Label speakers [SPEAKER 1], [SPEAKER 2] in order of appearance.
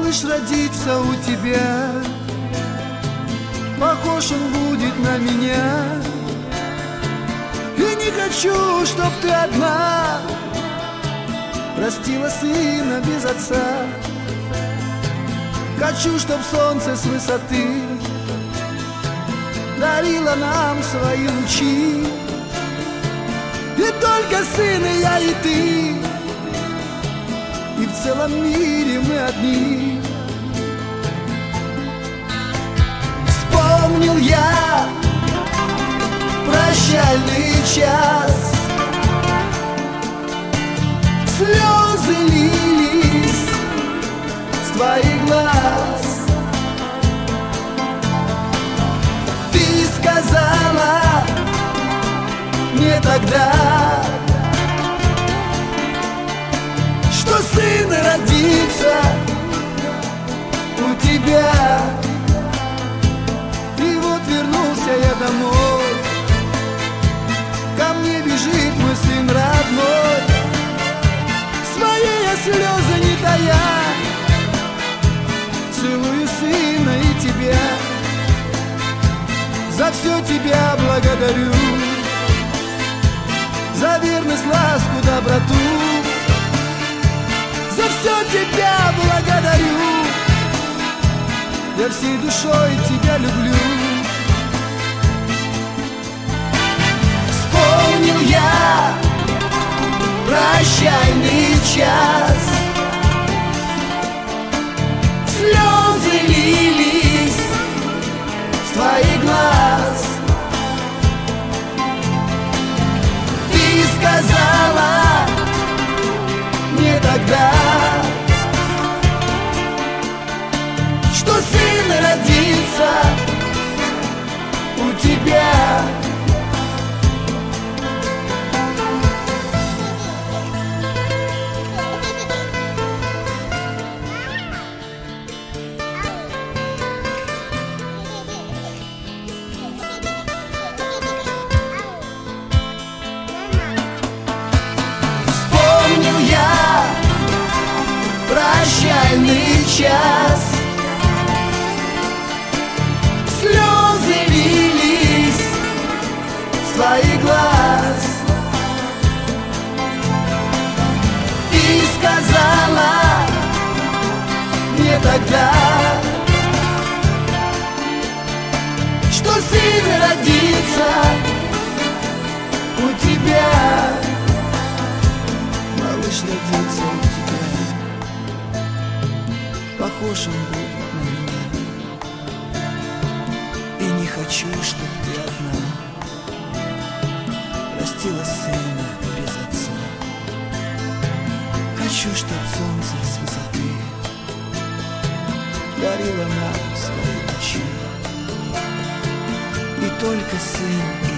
[SPEAKER 1] малыш родится у тебя, похож он будет на меня. И не хочу, чтоб ты одна растила сына без отца. Хочу, чтоб солнце с высоты дарило нам свои лучи. И только сын и я, и ты, и в целом мире мы одни. Вспомнил я прощальный час, слезы лились с твоих глаз. Ты сказала мне тогда, что сын родится у тебя. И вот вернулся я домой, ко мне бежит мой сын родной, свои я слезы не тая, целую сына и тебя. За все тебя благодарю, за верность, ласку, доброту. За все тебя благодарю, я всей душой тебя люблю. Вспомнил я прощальный час, слезы лились с твоих глаз. Ты сказала мне тогда, что сын родится у тебя. Вспомнил я прощальный час, слезы лились с твоих глаз. Ты сказала мне тогда, что сын родится у тебя. Малыш родится у тебя, похож он будет на меня. И не хочу, чтоб ты одна растила сына без отца. Хочу, чтоб солнце с высоты дарило нам свои лучи. И только сын и